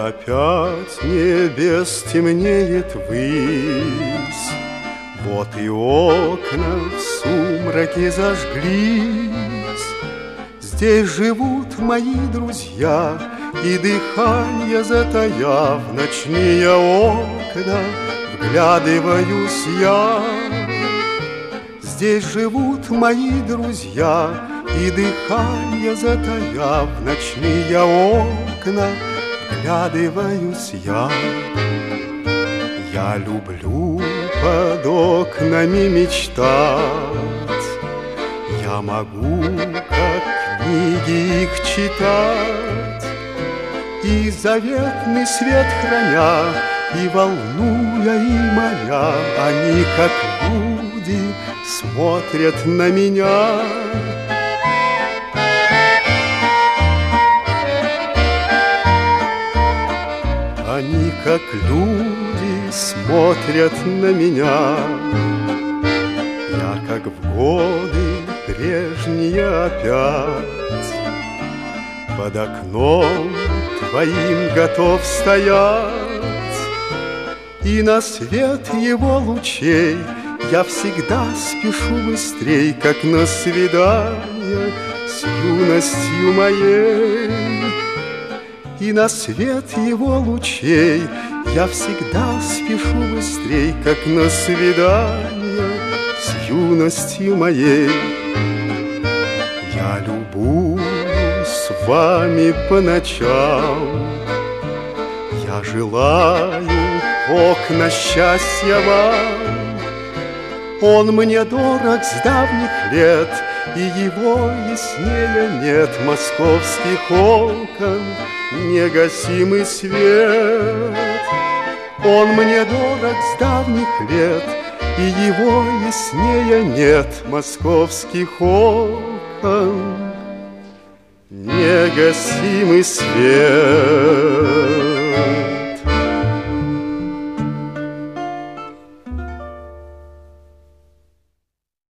Опять небес темнеет ввысь, вот и окна в сумраке зажглись. Здесь живут мои друзья, и дыхание затаяв, в ночные окна вглядываюсь я. Здесь живут мои друзья, и дыхание затаяв, в ночные окна вглядываюсь я. Я люблю под окнами мечтать, я могу, как книги их читать, и заветный свет храня, и волнуя, и маня, они, как люди, смотрят на меня. Они, как люди, смотрят на меня. Я, как в годы прежние опять, под окном твоим готов стоять, и на свет его лучей я всегда спешу быстрей, как на свидание с юностью моей. И на свет его лучей я всегда спешу быстрей, как на свидание с юностью моей. Я любуюсь вами по ночам, я желаю окна счастья вам. Он мне дорог с давних лет, и его яснее нет московских окон, негасимый свет. Он мне дорог с давних лет, и его яснее нет московских окон, негасимый свет.